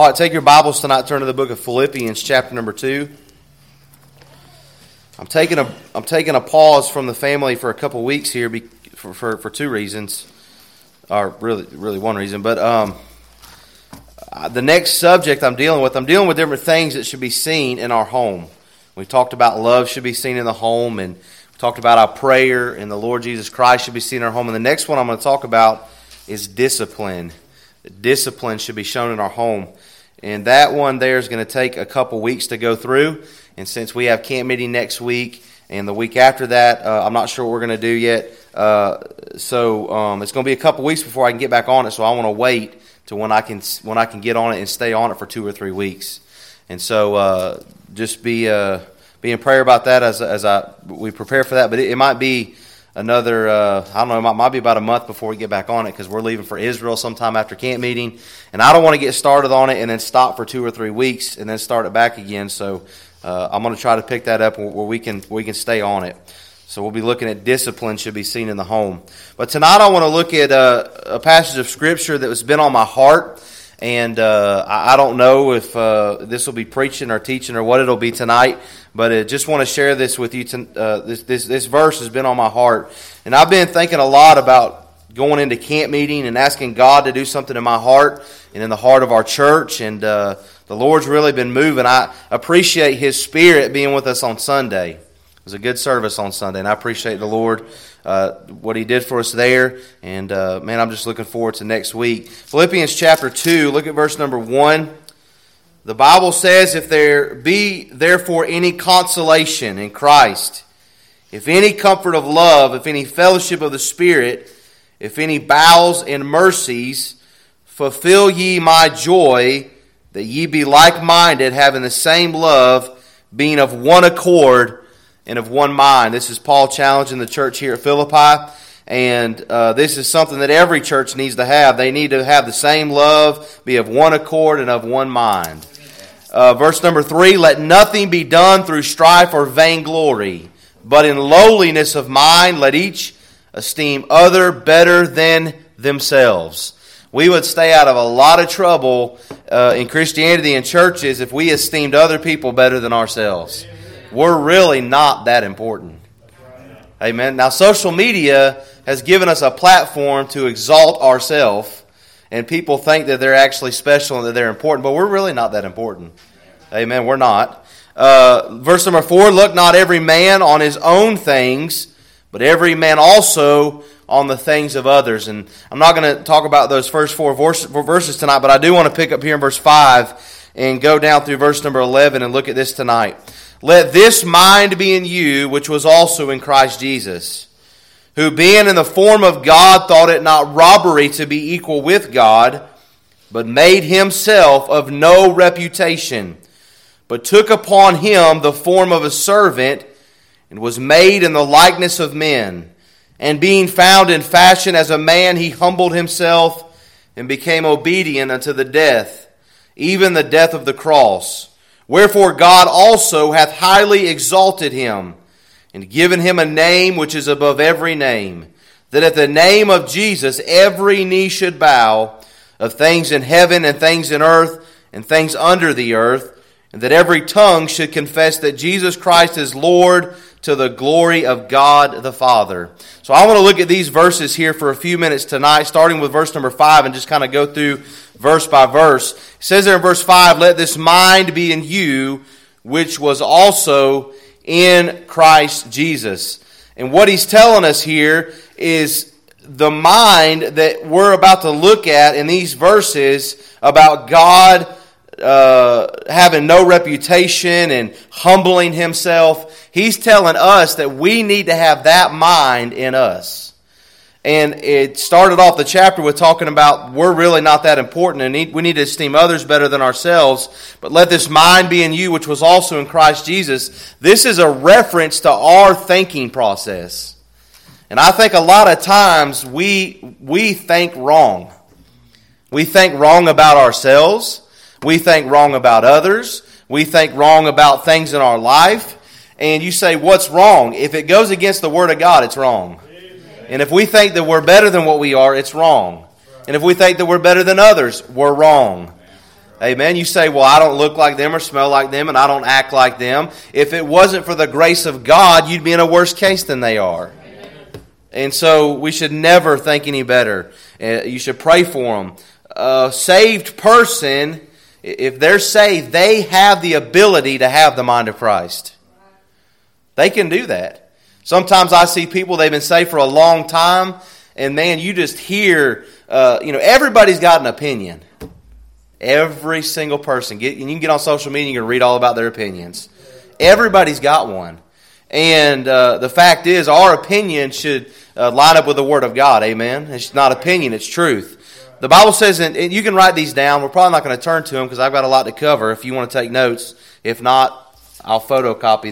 All right, take your Bibles tonight, turn to the book of Philippians, chapter number 2. I'm taking a pause from the family for a couple weeks here for two reasons, or really one reason. But the next subject I'm dealing with different things that should be seen in our home. We talked about love should be seen in the home, and we talked about our prayer and the Lord Jesus Christ should be seen in our home. And the next one I'm going to talk about is discipline. Discipline should be shown in our home. And that one there is going to take a couple weeks to go through. And since we have camp meeting next week and the week after that, I'm not sure what we're going to do yet. So it's going to be a couple weeks before I can get back on it. So I want to wait to when I can get on it and stay on it for 2 or 3 weeks. And so just be in prayer about that as we prepare for that. But it might be another, I don't know, it might be about a month before we get back on it because we're leaving for Israel sometime after camp meeting. And I don't want to get started on it and then stop for 2 or 3 weeks and then start it back again. So I'm going to try to pick that up where we can stay on it. So we'll be looking at discipline should be seen in the home. But tonight I want to look at a passage of Scripture that has been on my heart. And I don't know if this will be preaching or teaching or what it'll be tonight, but I just want to share this with you. This verse has been on my heart. And I've been thinking a lot about going into camp meeting and asking God to do something in my heart and in the heart of our church. And the Lord's really been moving. I appreciate His Spirit being with us on Sunday. It was a good service on Sunday, and I appreciate the Lord, what He did for us there. And, man, I'm just looking forward to next week. Philippians chapter 2, look at verse number 1. The Bible says, "If there be therefore any consolation in Christ, if any comfort of love, if any fellowship of the Spirit, if any bowels and mercies, fulfill ye my joy, that ye be like-minded, having the same love, being of one accord, and of one mind." This is Paul challenging the church here at Philippi. And this is something that every church needs to have. They need to have the same love, be of one accord, and of one mind. Verse number 3, "Let nothing be done through strife or vainglory, but in lowliness of mind let each esteem other better than themselves." We would stay out of a lot of trouble in Christianity and churches if we esteemed other people better than ourselves. We're really not that important. Amen. Now, social media has given us a platform to exalt ourselves, and people think that they're actually special and that they're important, but we're really not that important. Amen. We're not. Verse number 4, "Look not every man on his own things, but every man also on the things of others." And I'm not going to talk about those first four verses tonight, but I do want to pick up here in verse 5 and go down through verse number 11 and look at this tonight. "Let this mind be in you, which was also in Christ Jesus, who being in the form of God thought it not robbery to be equal with God, but made himself of no reputation, but took upon him the form of a servant, and was made in the likeness of men. And being found in fashion as a man, he humbled himself, and became obedient unto the death, even the death of the cross. Wherefore God also hath highly exalted him, and given him a name which is above every name, that at the name of Jesus every knee should bow, of things in heaven and things in earth and things under the earth, and that every tongue should confess that Jesus Christ is Lord, to the glory of God the Father." So I want to look at these verses here for a few minutes tonight, starting with verse number 5, and just kind of go through verse by verse. It says there in verse 5, "Let this mind be in you, which was also in Christ Jesus." And what he's telling us here is the mind that we're about to look at in these verses about God having no reputation and humbling himself. He's telling us that we need to have that mind in us. And it started off the chapter with talking about we're really not that important and we need to esteem others better than ourselves. But let this mind be in you, which was also in Christ Jesus. This is a reference to our thinking process. And I think a lot of times we think wrong. We think wrong about ourselves. We think wrong about others. We think wrong about things in our life. And you say, what's wrong? If it goes against the Word of God, it's wrong. Amen. And if we think that we're better than what we are, it's wrong. And if we think that we're better than others, we're wrong. Amen. You say, well, I don't look like them or smell like them and I don't act like them. If it wasn't for the grace of God, you'd be in a worse case than they are. And so we should never think any better. You should pray for them. A saved person, if they're saved, they have the ability to have the mind of Christ. They can do that. Sometimes I see people, they've been saved for a long time, and man, you just hear, everybody's got an opinion. Every single person. You can get on social media and you can read all about their opinions. Everybody's got one. And the fact is, our opinion should line up with the Word of God. Amen? It's not opinion, it's truth. The Bible says, and you can write these down. We're probably not going to turn to them because I've got a lot to cover if you want to take notes. If not, I'll photocopy.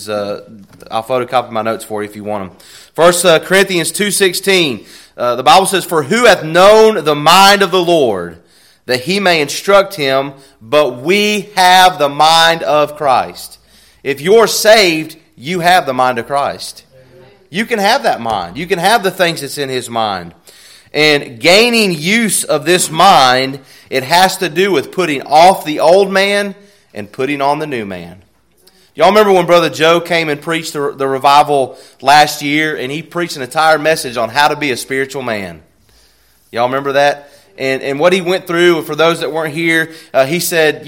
I'll photocopy my notes for you if you want them. 1 Corinthians 2:16. The Bible says, "For who hath known the mind of the Lord, that he may instruct him? But we have the mind of Christ." If you're saved, you have the mind of Christ. You can have that mind. You can have the things that's in His mind. And gaining use of this mind, it has to do with putting off the old man and putting on the new man. Y'all remember when Brother Joe came and preached the revival last year, and he preached an entire message on how to be a spiritual man? Y'all remember that? And what he went through, for those that weren't here, he said,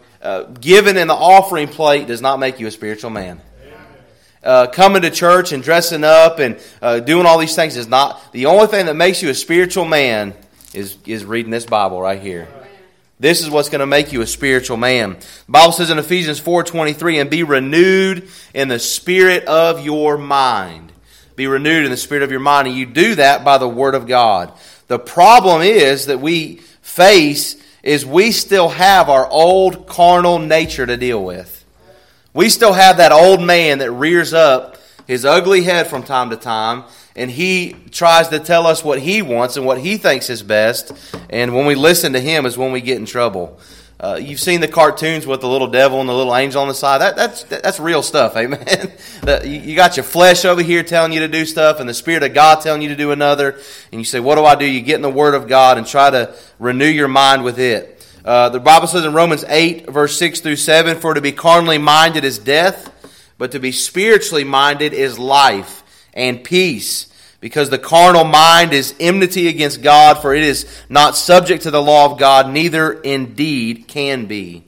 giving in the offering plate does not make you a spiritual man. Coming to church and dressing up and doing all these things is not. The only thing that makes you a spiritual man is reading this Bible right here. This is what's going to make you a spiritual man. The Bible says in Ephesians 4:23, "And be renewed in the spirit of your mind." Be renewed in the spirit of your mind. And you do that by the Word of God. The problem is that we face is we still have our old carnal nature to deal with. We still have that old man that rears up his ugly head from time to time, and he tries to tell us what he wants and what he thinks is best. And when we listen to him is when we get in trouble. You've seen the cartoons with the little devil and the little angel on the side. That's real stuff, amen. You got your flesh over here telling you to do stuff, and the Spirit of God telling you to do another. And you say, "What do I do?" You get in the Word of God and try to renew your mind with it. The Bible says in Romans 8, verse 6 through 7, "For to be carnally minded is death, but to be spiritually minded is life and peace. Because the carnal mind is enmity against God, for it is not subject to the law of God, neither indeed can be."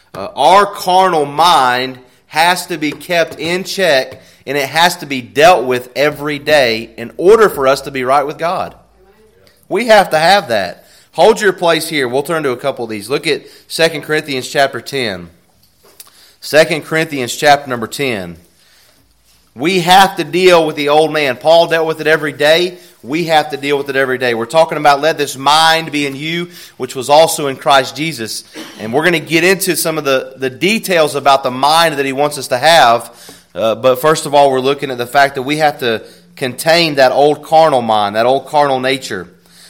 Our carnal mind has to be kept in check, and it has to be dealt with every day in order for us to be right with God. We have to have that. Hold your place here. We'll turn to a couple of these. Look at 2 Corinthians chapter 10. 2 Corinthians chapter number 10. We have to deal with the old man. Paul dealt with it every day. We have to deal with it every day. We're talking about let this mind be in you, which was also in Christ Jesus. And we're going to get into some of the details about the mind that he wants us to have. But first of all, we're looking at the fact that we have to contain that old carnal mind, that old carnal nature.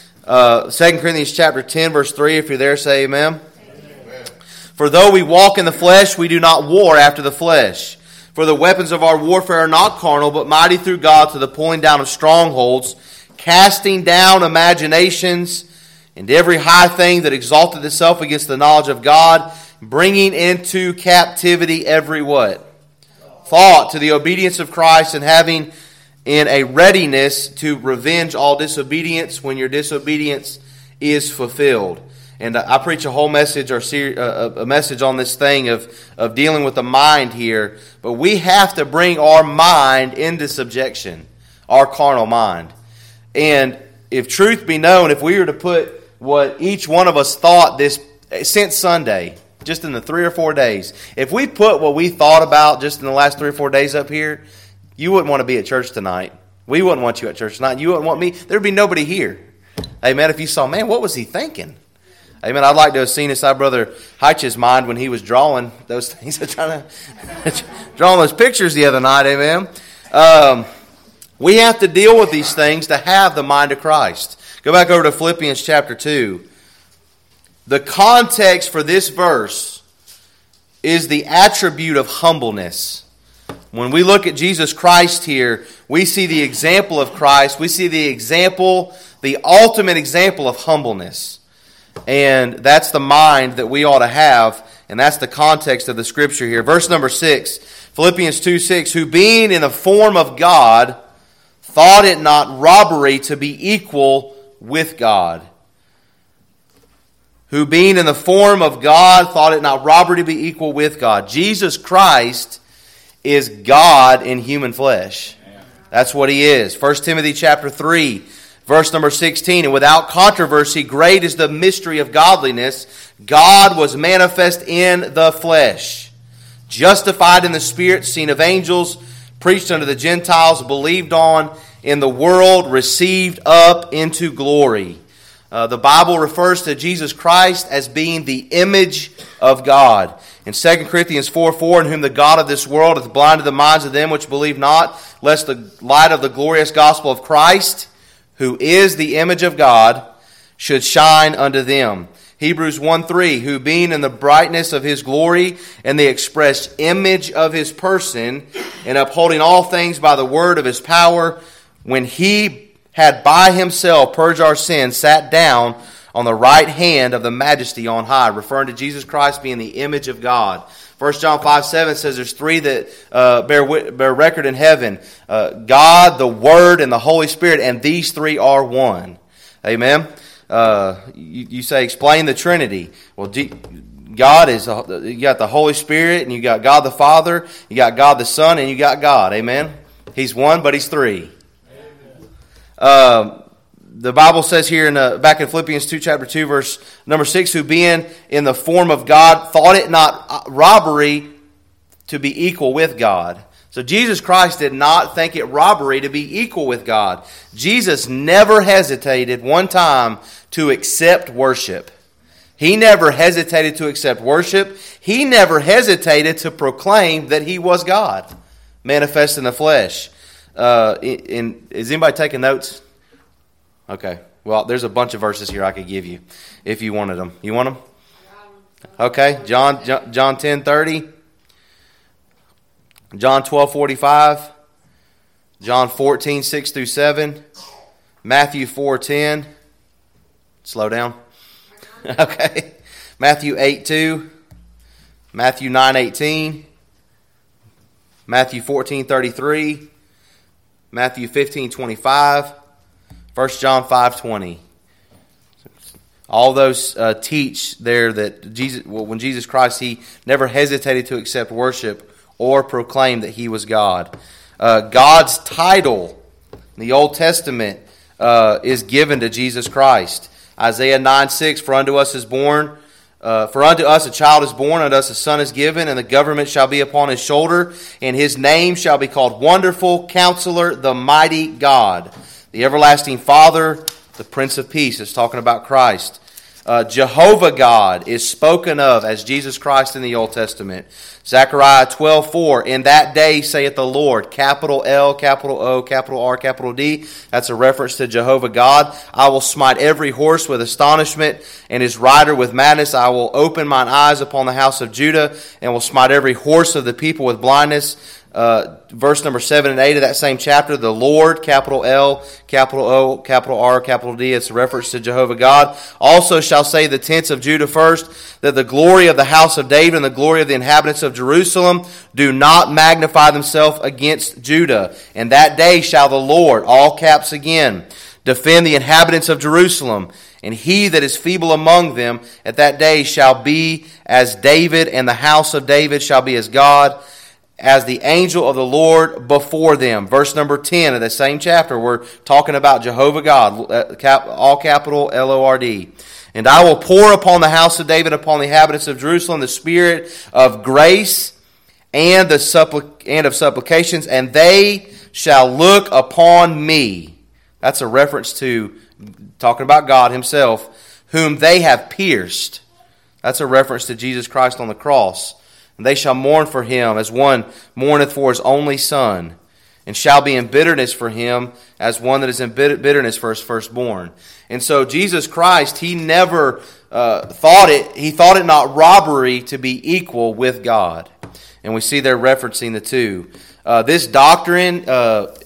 2 Corinthians chapter 10, verse 3, if you're there, say amen. Amen. "For though we walk in the flesh, we do not war after the flesh. For the weapons of our warfare are not carnal, but mighty through God to the pulling down of strongholds, casting down imaginations, and every high thing that exalted itself against the knowledge of God, bringing into captivity every" what? "Thought to the obedience of Christ, and having in a readiness to revenge all disobedience when your disobedience is fulfilled." And I preach a whole message or a message on this thing of dealing with the mind here. But we have to bring our mind into subjection, our carnal mind. And if truth be known, if we were to put what each one of us thought since Sunday, just in the 3 or 4 days, if we put what we thought about just in the last 3 or 4 days up here, you wouldn't want to be at church tonight. We wouldn't want you at church tonight. You wouldn't want me. There'd be nobody here. Amen. If you saw, man, what was he thinking? Amen. I'd like to have seen inside Brother Heitch's mind when he was drawing those things, trying to drawing those pictures the other night. Amen. We have to deal with these things to have the mind of Christ. Go back over to Philippians chapter 2. The context for this verse is the attribute of humbleness. When we look at Jesus Christ here, we see the example of Christ. We see the ultimate example of humbleness. And that's the mind that we ought to have, and that's the context of the Scripture here. Verse number 6, Philippians 2:6, who being in the form of God, thought it not robbery to be equal with God. Who being in the form of God, thought it not robbery to be equal with God. Jesus Christ is God in human flesh. That's what He is. 1 Timothy chapter 3, verse number 16, and without controversy, great is the mystery of godliness. God was manifest in the flesh, justified in the Spirit, seen of angels, preached unto the Gentiles, believed on in the world, received up into glory. The Bible refers to Jesus Christ as being the image of God. In 2 Corinthians 4:4, in whom the God of this world hath blinded the minds of them which believe not, lest the light of the glorious gospel of Christ, who is the image of God, should shine unto them. Hebrews 1:3, who being in the brightness of His glory and the express image of His person, and upholding all things by the word of His power, when He had by Himself purged our sins, sat down on the right hand of the majesty on high, referring to Jesus Christ being the image of God. 1 John 5:7 says there's three that bear record in heaven. God, the Word, and the Holy Spirit, and these three are one. Amen? You say, explain the Trinity. Well, God is, you got the Holy Spirit, and you got God the Father, you got God the Son, and you got God. Amen? He's one, but He's three. The Bible says here back in Philippians 2, chapter 2, verse number 6, who being in the form of God, thought it not robbery to be equal with God. So Jesus Christ did not think it robbery to be equal with God. Jesus never hesitated one time to accept worship. He never hesitated to accept worship. He never hesitated to proclaim that He was God, manifest in the flesh. Is anybody taking notes? Okay. Well, there's a bunch of verses here I could give you if you wanted them. You want them? Okay. John 10:30. John 12:45. John 14:6 through 7. Matthew 4:10. Slow down. Okay. Matthew 8:2. Matthew 9:18. Matthew 14:33. Matthew 15:25, 1 John 5:20. All those teach there that when Jesus Christ, He never hesitated to accept worship or proclaim that He was God. God's title in the Old Testament is given to Jesus Christ. Isaiah 9:6, for unto us a child is born, unto us a son is given, and the government shall be upon His shoulder, and His name shall be called Wonderful Counselor, the Mighty God, the Everlasting Father, the Prince of Peace. It's talking about Christ. Jehovah God is spoken of as Jesus Christ in the Old Testament. Zechariah 12:4, in that day saith the Lord, capital L, capital O, capital R, capital D. That's a reference to Jehovah God. I will smite every horse with astonishment, and his rider with madness. I will open mine eyes upon the house of Judah, and will smite every horse of the people with blindness. Verse number 7 and 8 of that same chapter, the Lord, capital L, capital O, capital R, capital D, it's a reference to Jehovah God. Also shall say the tents of Judah first, that the glory of the house of David and the glory of the inhabitants of Jerusalem do not magnify themselves against Judah. And that day shall the Lord, all caps again, defend the inhabitants of Jerusalem. And he that is feeble among them at that day shall be as David, and the house of David shall be as God, as the angel of the Lord before them. Verse number 10 of the same chapter, we're talking about Jehovah God, all capital Lord. And I will pour upon the house of David, upon the inhabitants of Jerusalem, the spirit of grace and of supplications, and they shall look upon me. That's a reference to talking about God Himself, whom they have pierced. That's a reference to Jesus Christ on the cross. And they shall mourn for Him as one mourneth for his only son, and shall be in bitterness for him as one that is in bitterness for his firstborn. And so Jesus Christ, He never thought it not robbery to be equal with God. And we see they're referencing the two. This doctrine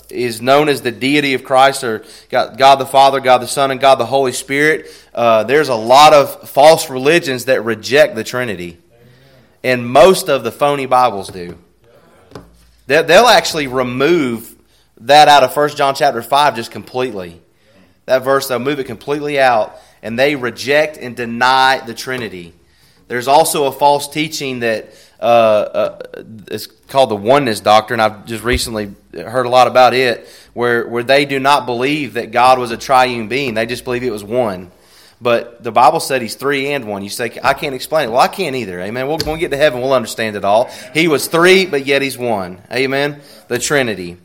is known as the deity of Christ, or God the Father, God the Son, and God the Holy Spirit. There's a lot of false religions that reject the Trinity. And most of the phony Bibles do. They'll actually remove that out of 1 John chapter 5 just completely. That verse, they'll move it completely out, and they reject and deny the Trinity. There's also a false teaching that it's called the oneness doctrine. I've just recently heard a lot about it, where they do not believe that God was a triune being. They just believe it was one. But the Bible said He's three and one. You say, I can't explain it. Well, I can't either. Amen. When we get to heaven, we'll understand it all. He was three, but yet He's one. Amen. The Trinity.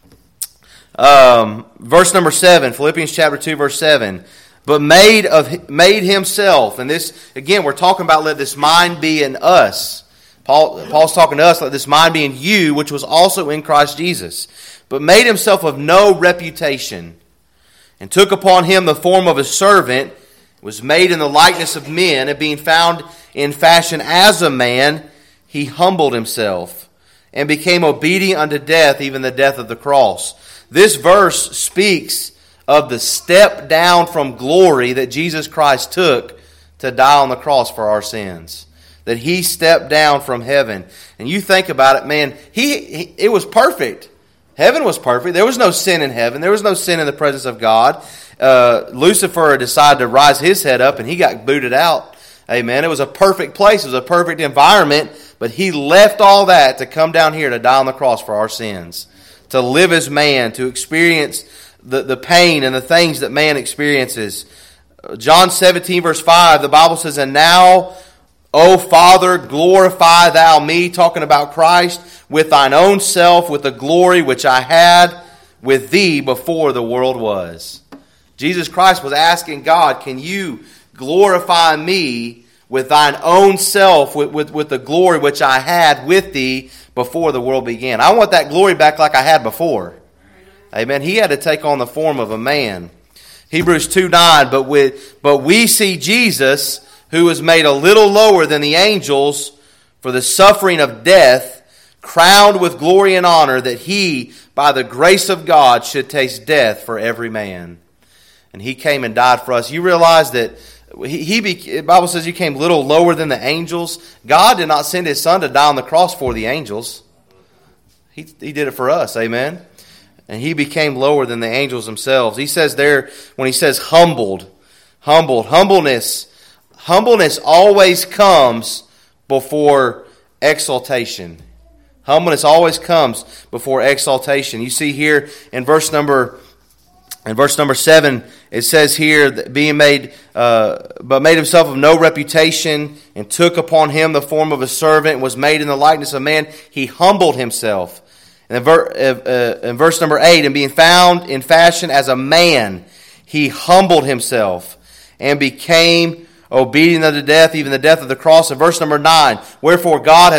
Verse number 7, Philippians chapter 2, verse 7. But made Himself, and this, again, we're talking about let this mind be in us. Paul's talking to us, let this mind be in you, which was also in Christ Jesus. But made Himself of no reputation, and took upon Him the form of a servant, was made in the likeness of men, and being found in fashion as a man, He humbled Himself, and became obedient unto death, even the death of the cross. This verse speaks of the step down from glory that Jesus Christ took to die on the cross for our sins. That He stepped down from heaven. And you think about it, man, it was perfect. Heaven was perfect. There was no sin in heaven. There was no sin in the presence of God. Lucifer decided to rise his head up, and he got booted out. Amen. It was a perfect place. It was a perfect environment. But He left all that to come down here to die on the cross for our sins. To live as man, to experience the pain and the things that man experiences. John 17 verse 5, the Bible says, and now, O Father, glorify Thou me, talking about Christ, with Thine own self, with the glory which I had with Thee before the world was. Jesus Christ was asking God, can You glorify me with Thine own self, with the glory which I had with Thee before the world began? I want that glory back like I had before. Amen. He had to take on the form of a man. Hebrews 2:9, but we see Jesus, who was made a little lower than the angels for the suffering of death, crowned with glory and honor, that He, by the grace of God, should taste death for every man. And He came and died for us. You realize that the Bible says He came little lower than the angels. God did not send His Son to die on the cross for the angels. He did it for us. Amen. And He became lower than the angels themselves. He says there, when He says humbled, humbleness always comes before exaltation. Humbleness always comes before exaltation. You see here in verse number 7, it says here, that being made, but made Himself of no reputation, and took upon Him the form of a servant, was made in the likeness of man. He humbled Himself. And in verse number 8, and being found in fashion as a man, He humbled Himself, and became obedient unto death, even the death of the cross. In verse number 9, wherefore God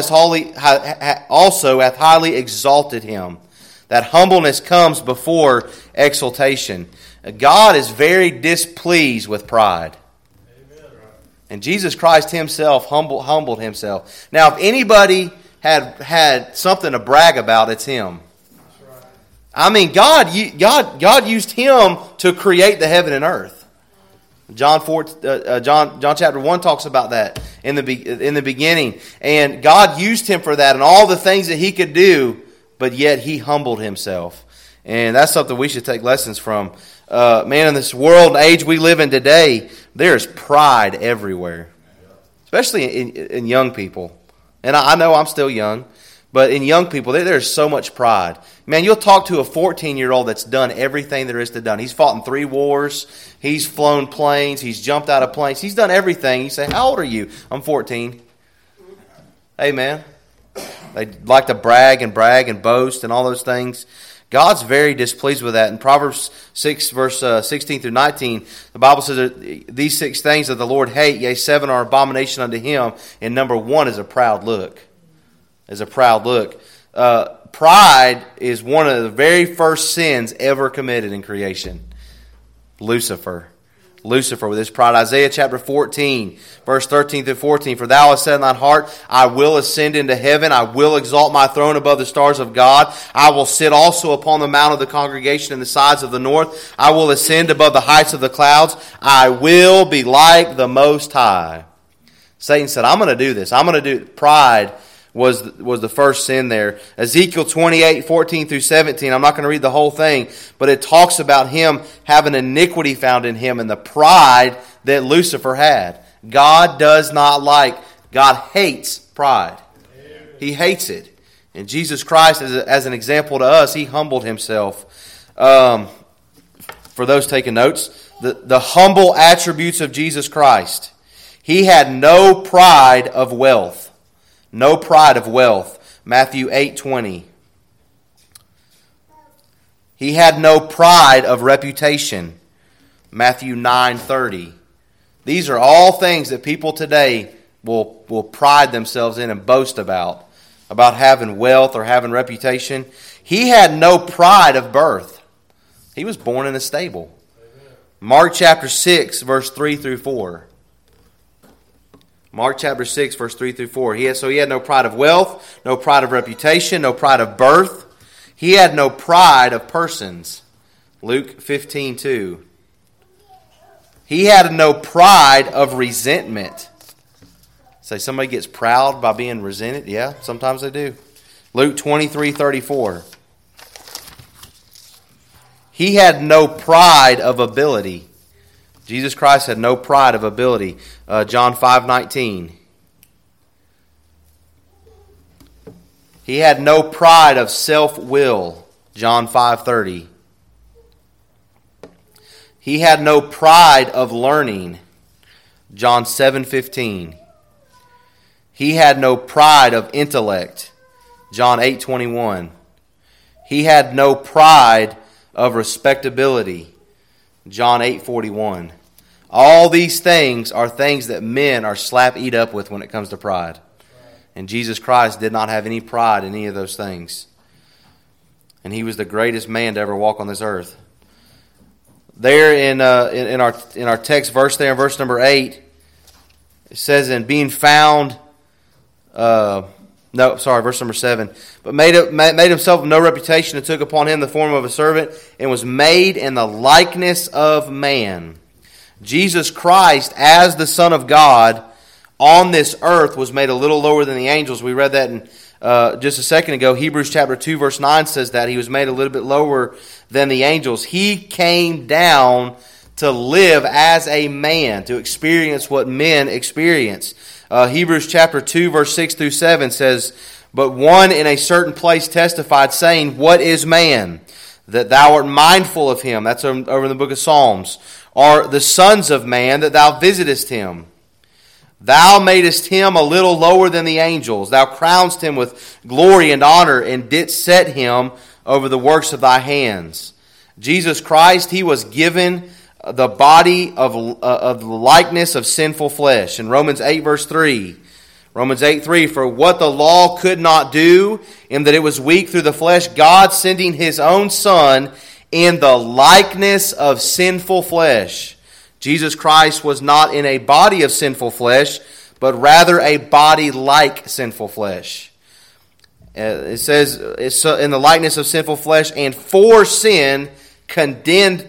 also hath highly exalted Him. That humbleness comes before exaltation. God is very displeased with pride. Amen. And Jesus Christ Himself humbled Himself. Now, if anybody had something to brag about, it's Him. Right. I mean, God used Him to create the heaven and earth. John chapter 1 talks about that in the beginning. And God used Him for that and all the things that He could do, but yet He humbled Himself. And that's something we should take lessons from. Man, in this world and age we live in today, there's pride everywhere. Especially in young people. And I know I'm still young, but in young people, there's so much pride. Man, you'll talk to a 14-year-old that's done everything there is to done. He's fought in 3 wars. He's flown planes. He's jumped out of planes. He's done everything. You say, how old are you? I'm 14. Hey, man. They like to brag and boast and all those things. God's very displeased with that. In Proverbs 6, verse 16 through 19, the Bible says that these 6 things that the Lord hate, yea, 7 are abomination unto Him, and number 1 is a proud look. Pride is one of the very first sins ever committed in creation. Lucifer Lucifer with his pride. Isaiah chapter 14, verse 13 through 14. For thou hast said in thine heart, I will ascend into heaven. I will exalt my throne above the stars of God. I will sit also upon the mount of the congregation in the sides of the north. I will ascend above the heights of the clouds. I will be like the Most High. Satan said, I'm going to do this. I'm going to do pride. Was the first sin there. Ezekiel 28, 14 through 17. I'm not going to read the whole thing, but it talks about him having iniquity found in him and the pride that Lucifer had. God hates pride. He hates it. And Jesus Christ, as an example to us, he humbled himself. For those taking notes, the humble attributes of Jesus Christ. He had no pride of wealth. No pride of wealth. Matthew 8:20. He had no pride of reputation. Matthew 9:30. These are all things that people today will pride themselves in and boast about having wealth or having reputation. He had no pride of birth. He was born in a stable. Mark chapter 6, verse 3 through 4. Mark chapter 6, verse 3 through 4. He had no pride of wealth, no pride of reputation, no pride of birth. He had no pride of persons. Luke 15:2. He had no pride of resentment. Say somebody gets proud by being resented? Yeah, sometimes they do. Luke 23:34. He had no pride of ability. Jesus Christ had no pride of ability. John 5:19. He had no pride of self-will. John 5:30. He had no pride of learning. John 7:15. He had no pride of intellect. John 8:21. He had no pride of respectability. John 8:41. All these things are things that men are eat up with when it comes to pride. And Jesus Christ did not have any pride in any of those things. And he was the greatest man to ever walk on this earth. There in our text verse there in verse number 8, it says, in being found, verse number 7. But made himself of no reputation and took upon him the form of a servant and was made in the likeness of man. Jesus Christ, as the Son of God, on this earth was made a little lower than the angels. We read that in just a second ago. Hebrews chapter 2 verse 9 says that he was made a little bit lower than the angels. He came down to live as a man, to experience what men experience. Hebrews chapter 2 verse 6 through 7 says, but one in a certain place testified, saying, what is man, that thou art mindful of him? That's over in the book of Psalms. Or the sons of man, that thou visitest him. Thou madest him a little lower than the angels. Thou crownest him with glory and honor, and didst set him over the works of thy hands. Jesus Christ, he was given the body of the likeness of sinful flesh. In Romans 8 verse 3. Romans 8:3, for what the law could not do, in that it was weak through the flesh, God sending his own Son in the likeness of sinful flesh. Jesus Christ was not in a body of sinful flesh, but rather a body like sinful flesh. It says, it's in the likeness of sinful flesh, and for sin condemned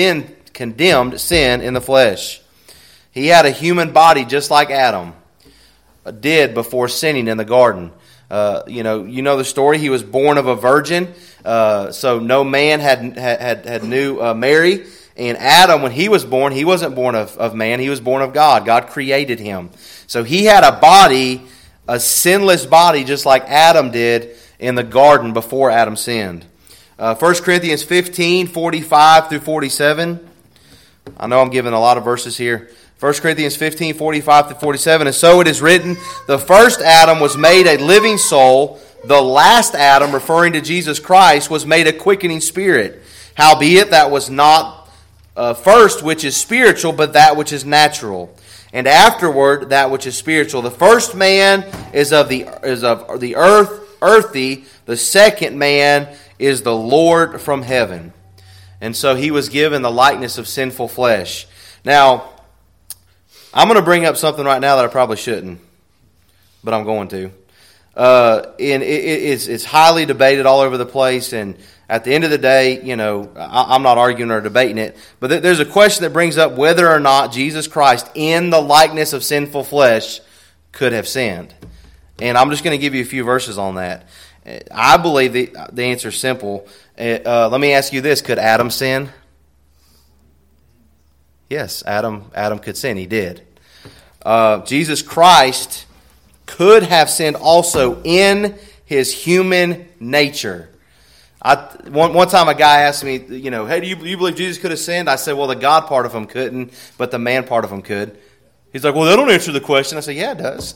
sin in the flesh. He had a human body just like Adam did before sinning in the garden. You know the story. He was born of a virgin, so no man had knew Mary. And Adam, when he was born, he wasn't born of man. He was born of God. God created him. So he had a body, a sinless body, just like Adam did in the garden before Adam sinned. 1 Corinthians 15, 45 through 47. I know I'm giving a lot of verses here. 1 Corinthians 15, 45 through 47. And so it is written, the first Adam was made a living soul. The last Adam, referring to Jesus Christ, was made a quickening spirit. Howbeit that was not first which is spiritual, but that which is natural. And afterward that which is spiritual. The first man is of the earthy. The second man is the Lord from heaven. And so he was given the likeness of sinful flesh. Now, I'm going to bring up something right now that I probably shouldn't, but I'm going to. And it's highly debated all over the place, and at the end of the day, I'm not arguing or debating it, but there's a question that brings up whether or not Jesus Christ, in the likeness of sinful flesh, could have sinned. And I'm just going to give you a few verses on that. I believe the answer is simple. Let me ask you this: could Adam sin? Yes, Adam could sin. He did. Jesus Christ could have sinned also in his human nature. One time a guy asked me, hey, do you believe Jesus could have sinned? I said, well, the God part of him couldn't, but the man part of him could. He's like, well, that don't answer the question. I said, yeah, it does.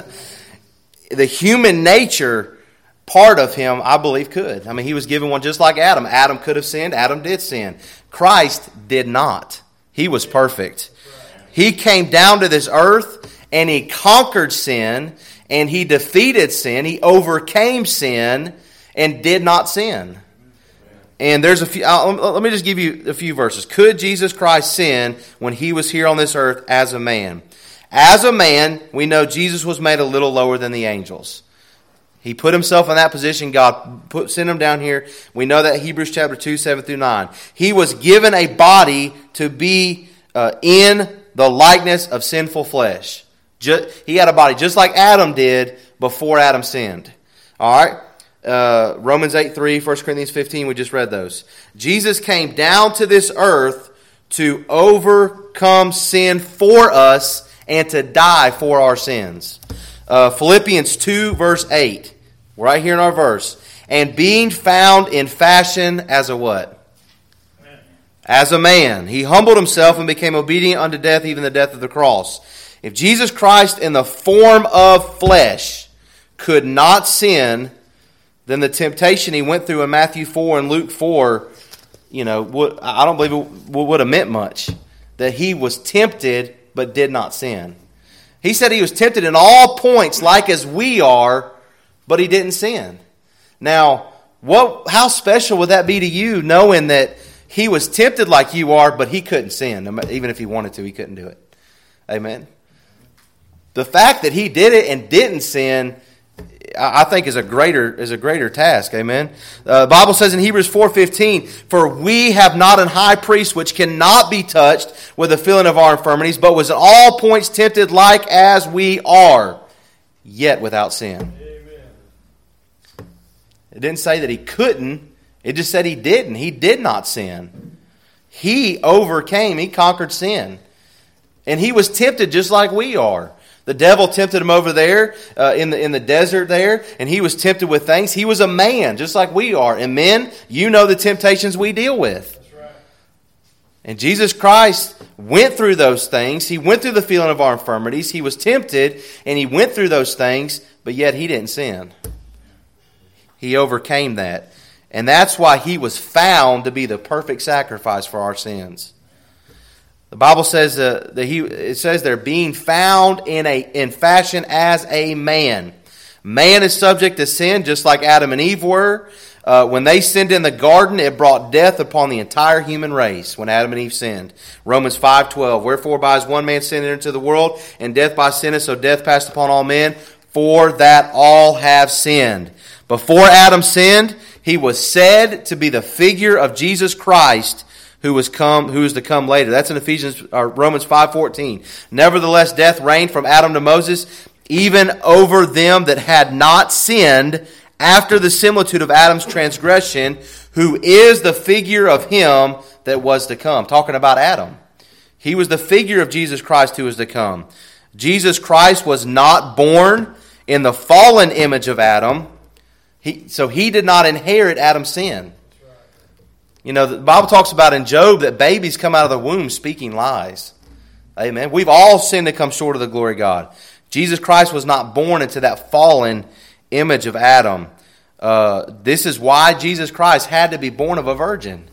The human nature part of him, I believe, could. I mean, he was given one just like Adam. Adam could have sinned. Adam did sin. Christ did not. He was perfect. He came down to this earth and he conquered sin and he defeated sin. He overcame sin and did not sin. And there's a few. Let me just give you a few verses. Could Jesus Christ sin when he was here on this earth as a man? As a man, we know Jesus was made a little lower than the angels. He put himself in that position. God sent him down here. We know that Hebrews chapter 2, 7 through 9. He was given a body to be in the likeness of sinful flesh. He had a body just like Adam did before Adam sinned. All right? Romans 8:3, 1 Corinthians 15, we just read those. Jesus came down to this earth to overcome sin for us and to die for our sins. Philippians 2, verse 8. Right here in our verse. And being found in fashion as a what? As a man. He humbled himself and became obedient unto death, even the death of the cross. If Jesus Christ in the form of flesh could not sin, then the temptation he went through in Matthew 4 and Luke 4, I don't believe it would have meant much. That he was tempted but did not sin. He said he was tempted in all points like as we are, but he didn't sin. Now, how special would that be to you, knowing that he was tempted like you are, but he couldn't sin? Even if he wanted to, he couldn't do it. Amen. The fact that he did it and didn't sin, I think, is a greater task. Amen. The Bible says in Hebrews 4:15, for we have not an high priest which cannot be touched with the feeling of our infirmities, but was in all points tempted like as we are, yet without sin. It didn't say that he couldn't. It just said he didn't. He did not sin. He overcame. He conquered sin. And he was tempted just like we are. The devil tempted him over there in the desert there, and he was tempted with things. He was a man just like we are. And men, you know the temptations we deal with. That's right. And Jesus Christ went through those things. He went through the feeling of our infirmities. He was tempted, and he went through those things, but yet he didn't sin. He overcame that. And that's why he was found to be the perfect sacrifice for our sins. The Bible says it says they're being found in fashion as a man. Man is subject to sin just like Adam and Eve were. When they sinned in the garden, it brought death upon the entire human race when Adam and Eve sinned. Romans 5:12. Wherefore by as one man sin entered into the world, and death by sin, so death passed upon all men, for that all have sinned. Before Adam sinned, he was said to be the figure of Jesus Christ, who is to come later. That's in Romans 5:14. Nevertheless, death reigned from Adam to Moses, even over them that had not sinned, after the similitude of Adam's transgression, who is the figure of him that was to come. Talking about Adam. He was the figure of Jesus Christ who was to come. Jesus Christ was not born in the fallen image of Adam, so he did not inherit Adam's sin. The Bible talks about in Job that babies come out of the womb speaking lies. Amen. We've all sinned and come short of the glory of God. Jesus Christ was not born into that fallen image of Adam. This is why Jesus Christ had to be born of a virgin.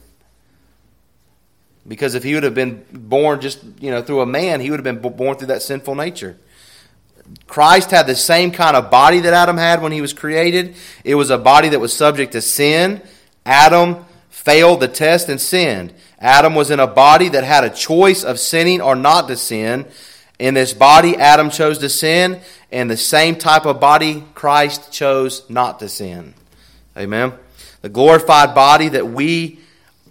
Because if he would have been born just through a man, he would have been born through that sinful nature. Christ had the same kind of body that Adam had when he was created. It was a body that was subject to sin. Adam failed the test and sinned. Adam was in a body that had a choice of sinning or not to sin. In this body, Adam chose to sin, and the same type of body, Christ chose not to sin. Amen. The glorified body that we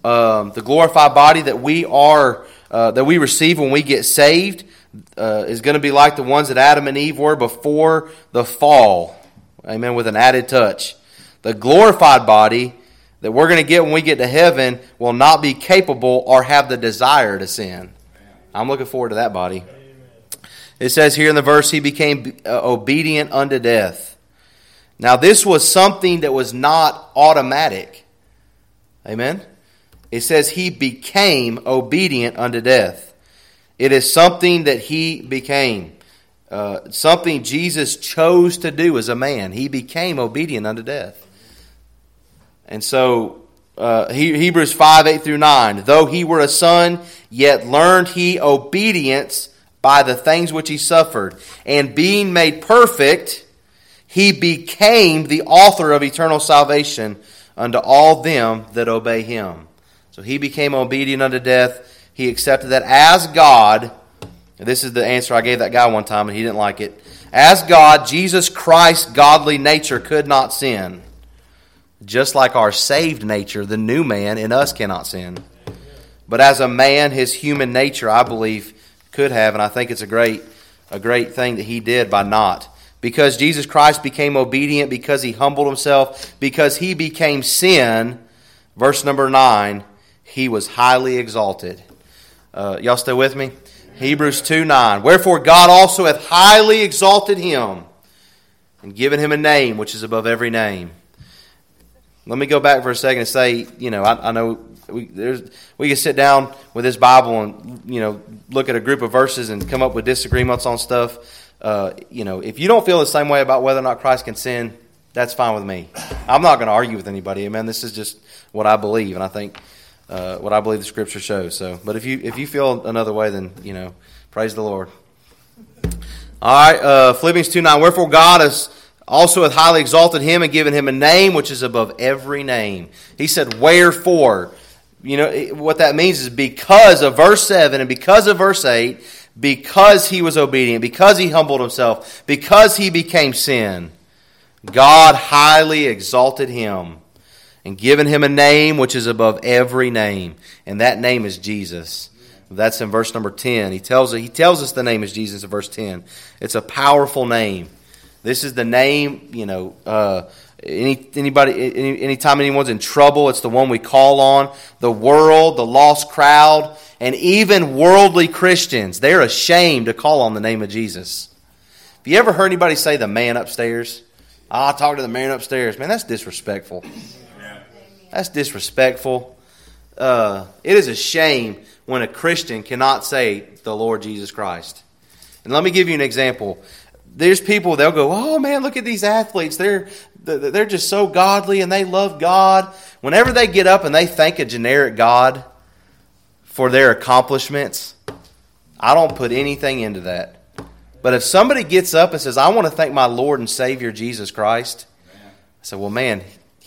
receive when we get saved is going to be like the ones that Adam and Eve were before the fall. Amen. With an added touch. The glorified body that we're going to get when we get to heaven will not be capable or have the desire to sin. I'm looking forward to that body. It says here in the verse, he became obedient unto death. Now this was something that was not automatic. Amen? It says he became obedient unto death. It is something that he became. Something Jesus chose to do as a man. He became obedient unto death. And so, Hebrews 5, 8 through 9. Though he were a son, yet learned he obedience by the things which he suffered. And being made perfect, he became the author of eternal salvation unto all them that obey him. So he became obedient unto death. He accepted that as God. This is the answer I gave that guy one time and he didn't like it. As God, Jesus Christ's godly nature could not sin. Just like our saved nature, the new man in us cannot sin. But as a man, his human nature, I believe, could have, and I think it's a great thing that he did by not. Because Jesus Christ became obedient, because he humbled himself, because he became sin, verse number 9, he was highly exalted. Y'all still with me? Hebrews 2:9. Wherefore God also hath highly exalted him, and given him a name which is above every name. Let me go back for a second and say, I know we can sit down with this Bible and, look at a group of verses and come up with disagreements on stuff. If you don't feel the same way about whether or not Christ can sin, that's fine with me. I'm not going to argue with anybody. Amen. This is just what I believe, and I think what I believe the Scripture shows. So, but if you feel another way, then praise the Lord. All right, Philippians 2:9. Wherefore God has also hath highly exalted him and given him a name which is above every name. He said, wherefore? What that means is because of verse 7 and because of verse 8, because he was obedient, because he humbled himself, because he became sin, God highly exalted him and given him a name which is above every name. And that name is Jesus. That's in verse number 10. He tells us the name is Jesus in verse 10. It's a powerful name. This is the name, anytime anyone's in trouble, it's the one we call on. The world, the lost crowd, and even worldly Christians, they're ashamed to call on the name of Jesus. Have you ever heard anybody say the man upstairs? I'll talk to the man upstairs. Man, that's disrespectful. That's disrespectful. It is a shame when a Christian cannot say the Lord Jesus Christ. And let me give you an example. There's people, they'll go, oh man, look at these athletes. They're just so godly and they love God. Whenever they get up and they thank a generic God for their accomplishments, I don't put anything into that. But if somebody gets up and says, I want to thank my Lord and Savior Jesus Christ, I say, well man,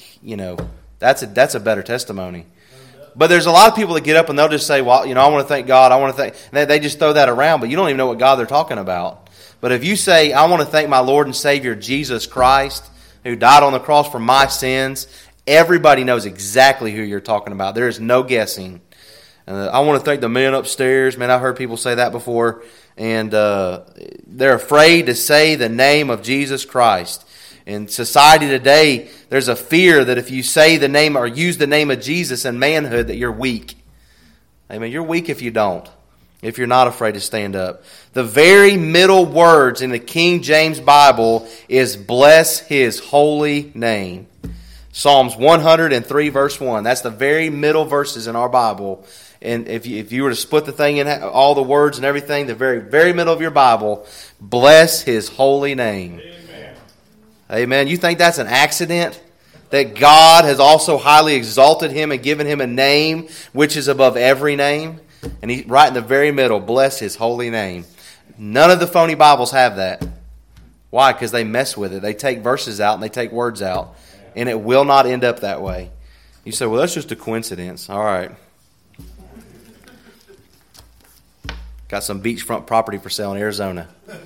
that's a better testimony. But there's a lot of people that get up and they'll just say, well, I want to thank God. I want to thank. And they just throw that around, but you don't even know what God they're talking about. But if you say, I want to thank my Lord and Savior Jesus Christ, who died on the cross for my sins, everybody knows exactly who you're talking about. There is no guessing. I want to thank the man upstairs. Man, I've heard people say that before. And they're afraid to say the name of Jesus Christ. In society today, there's a fear that if you say the name or use the name of Jesus in manhood, that you're weak. Amen. You're weak if you don't. If you're not afraid to stand up. The very middle words in the King James Bible is bless his holy name. Psalms 103 verse 1. That's the very middle verses in our Bible. And if you were to split the thing in all the words and everything, the very, very middle of your Bible, bless his holy name. Amen. Amen. You think that's an accident? That God has also highly exalted him and given him a name which is above every name? And he's right in the very middle, bless his holy name. None of the phony Bibles have that. Why? Because they mess with it. They take verses out and they take words out. And it will not end up that way. You say, well, that's just a coincidence. All right. Got some beachfront property for sale in Arizona.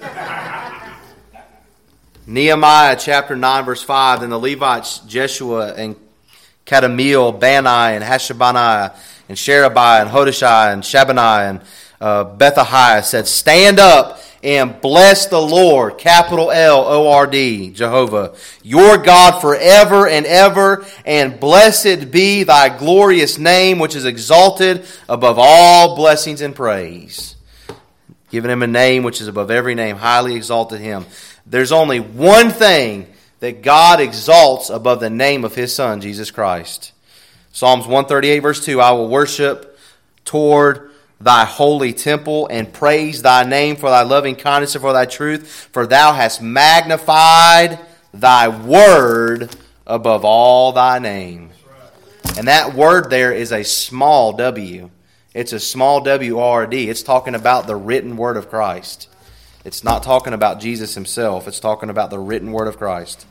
Nehemiah chapter 9 verse 5. Then the Levites Jeshua and Kadmiel, Bani and Hashabaniah and Sherebiah and Hodashai and Shabaniah and Bethahiah said, stand up and bless the Lord, capital L-O-R-D, Jehovah, your God forever and ever, and blessed be thy glorious name, which is exalted above all blessings and praise. Giving him a name which is above every name, highly exalted him. There's only one thing that God exalts above the name of his Son, Jesus Christ. Psalms 138 verse 2, I will worship toward thy holy temple and praise thy name for thy loving kindness and for thy truth, for thou hast magnified thy word above all thy name. And that word there is a small w. It's a small W-O-R-D. It's talking about the written word of Christ. It's not talking about Jesus himself. It's talking about the written word of Christ.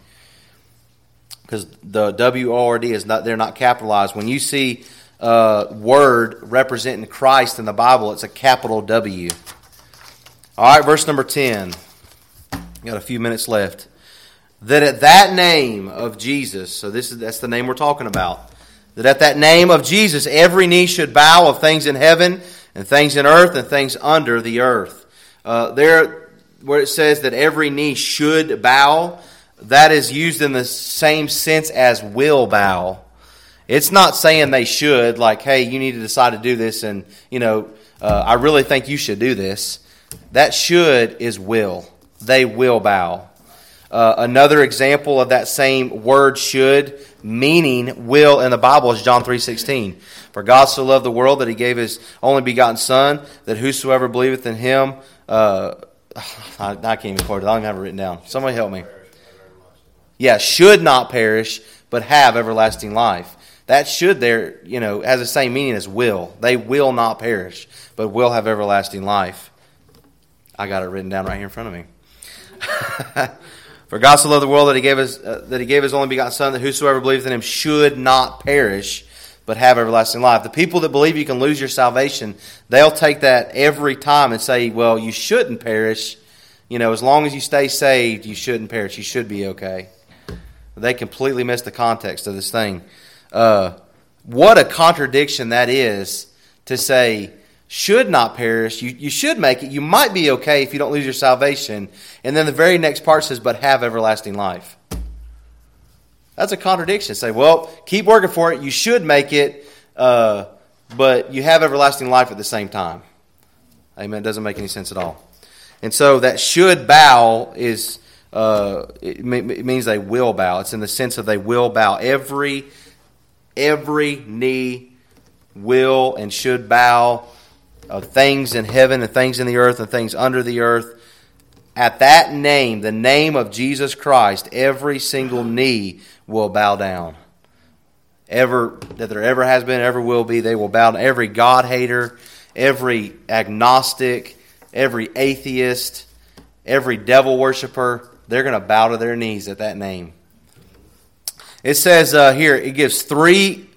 Because the W-O-R-D is not, they're not capitalized. When you see word representing Christ in the Bible, it's a capital W. All right, verse number 10. Got a few minutes left. That at that name of Jesus, so that's the name we're talking about. That at that name of Jesus, every knee should bow, of things in heaven and things in earth and things under the earth. There, where it says that every knee should bow, that is used in the same sense as will bow. It's not saying they should, like, hey, you need to decide to do this, and, I really think you should do this. That should is will. They will bow. Another example of that same word should, meaning will in the Bible, is John 3:16. For God so loved the world that he gave his only begotten Son, that whosoever believeth in him, I can't even quote it. I don't even have it written down. Somebody help me. Yeah, should not perish, but have everlasting life. That should there, has the same meaning as will. They will not perish, but will have everlasting life. I got it written down right here in front of me. For God so loved the world that he gave his only begotten Son, that whosoever believeth in him should not perish, but have everlasting life. The people that believe you can lose your salvation, they'll take that every time and say, well, you shouldn't perish. As long as you stay saved, you shouldn't perish. You should be okay. They completely miss the context of this thing. What a contradiction that is to say, should not perish, you should make it, you might be okay if you don't lose your salvation. And then the very next part says, but have everlasting life. That's a contradiction. Say, well, keep working for it, you should make it, but you have everlasting life at the same time. Amen. It doesn't make any sense at all. And so that should bow is, it means they will bow. It's in the sense of they will bow. Every knee will and should bow, of things in heaven and things in the earth and things under the earth. At that name, the name of Jesus Christ, every single knee will bow down. That there ever has been, ever will be, they will bow down. Every God-hater, every agnostic, every atheist, every devil worshiper, they're going to bow to their knees at that name. It says here, it gives three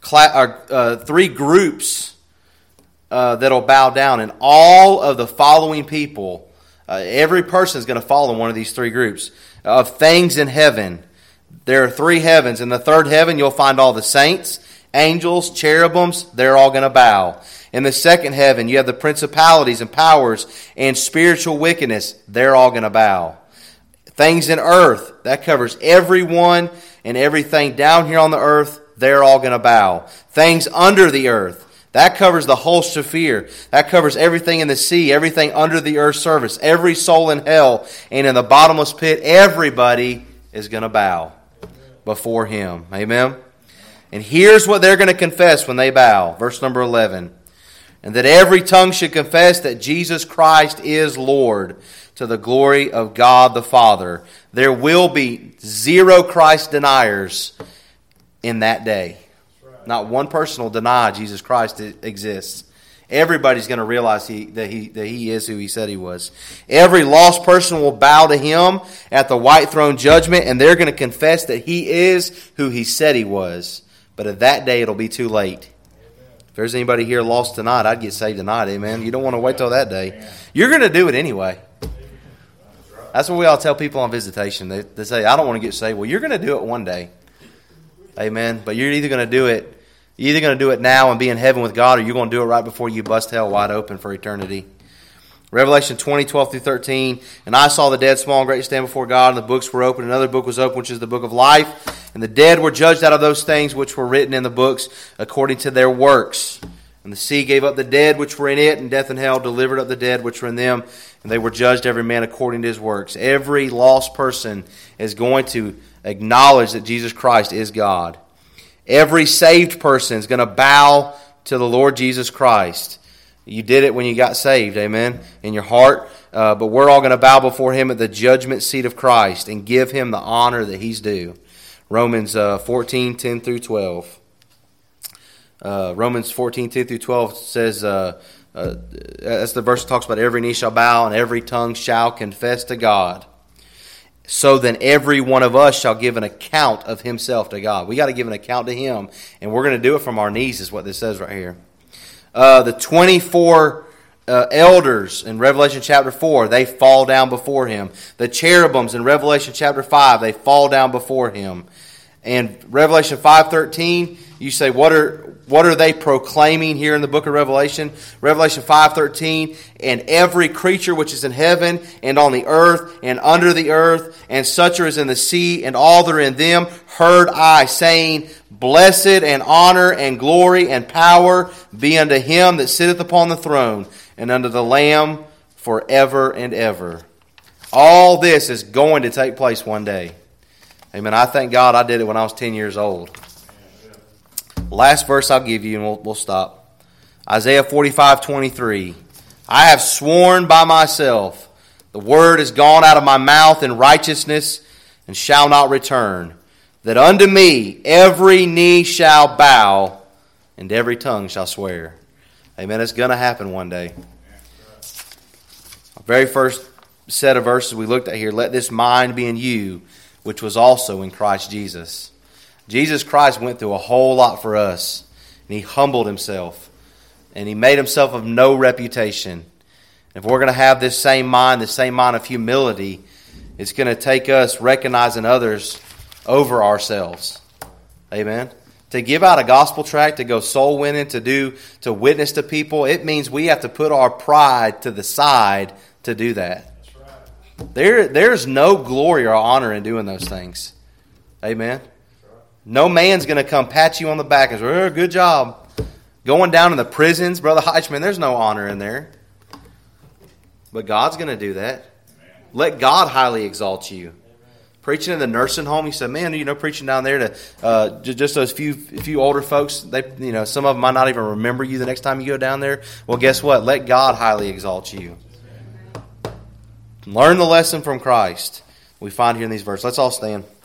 groups that'll bow down, and all of the following people, every person is going to fall in one of these three groups. Of things in heaven, there are three heavens. In the third heaven, you'll find all the saints, angels, cherubims, they're all going to bow. In the second heaven, you have the principalities and powers and spiritual wickedness, they're all going to bow. Things in earth, that covers everyone and everything down here on the earth, they're all going to bow. Things under the earth, that covers the whole sphere. That covers everything in the sea, everything under the earth's surface, every soul in hell, and in the bottomless pit, everybody is going to bow before him. Amen? And here's what they're going to confess when they bow. Verse number 11. And that every tongue should confess that Jesus Christ is Lord, to the glory of God the Father. There will be zero Christ deniers in that day. Not one person will deny Jesus Christ exists. Everybody's going to realize that he is who he said he was. Every lost person will bow to him at the white throne judgment, and they're going to confess that he is who he said he was. But at that day, it'll be too late. there's anybody here lost tonight, I'd get saved tonight, amen. You don't want to wait till that day. You're going to do it anyway. That's what we all tell people on visitation. They say, I don't want to get saved. Well, you're going to do it one day. Amen. But you're either going to do it now and be in heaven with God, or you're going to do it right before you bust hell wide open for eternity. Revelation 20:12-13, and I saw the dead, small and great, stand before God, and the books were opened. Another book was opened, which is the book of life. And the dead were judged out of those things which were written in the books according to their works. And the sea gave up the dead which were in it, and death and hell delivered up the dead which were in them. And they were judged every man according to his works. Every lost person is going to acknowledge that Jesus Christ is God. Every saved person is going to bow to the Lord Jesus Christ. You did it when you got saved, amen, in your heart. But we're all going to bow before Him at the judgment seat of Christ and give Him the honor that He's due. Romans 14:10-12. Romans 14:10-12 says, that's the verse that talks about every knee shall bow and every tongue shall confess to God. So then every one of us shall give an account of himself to God. We got to give an account to Him, and we're going to do it from our knees, is what this says right here. The 24 elders in Revelation chapter 4, they fall down before Him. The cherubims in Revelation chapter 5, they fall down before Him. And Revelation 5:13, you say, what are they proclaiming here in the book of Revelation? Revelation 5:13, and every creature which is in heaven and on the earth and under the earth and such as in the sea and all that are in them, heard I saying, blessed and honor and glory and power be unto Him that sitteth upon the throne and unto the Lamb forever and ever. All this is going to take place one day. Amen. I thank God I did it when I was 10 years old. Last verse I'll give you and we'll stop. Isaiah 45:23. I have sworn by myself, the word is gone out of my mouth in righteousness and shall not return, that unto me every knee shall bow and every tongue shall swear. Amen. It's going to happen one day. Our very first set of verses we looked at here, let this mind be in you, which was also in Christ Jesus. Jesus Christ went through a whole lot for us, and He humbled Himself, and He made Himself of no reputation. If we're going to have this same mind of humility, it's going to take us recognizing others over ourselves. Amen. To give out a gospel tract, to go soul winning, to witness to people, it means we have to put our pride to the side to do that. There's no glory or honor in doing those things. Amen. No man's going to come pat you on the back and say, oh, good job. Going down in the prisons, Brother Heichman, there's no honor in there. But God's going to do that. Let God highly exalt you. Preaching in the nursing home, you said, man, preaching down there to just those few older folks, some of them might not even remember you the next time you go down there. Well, guess what? Let God highly exalt you. Learn the lesson from Christ we find here in these verses. Let's all stand.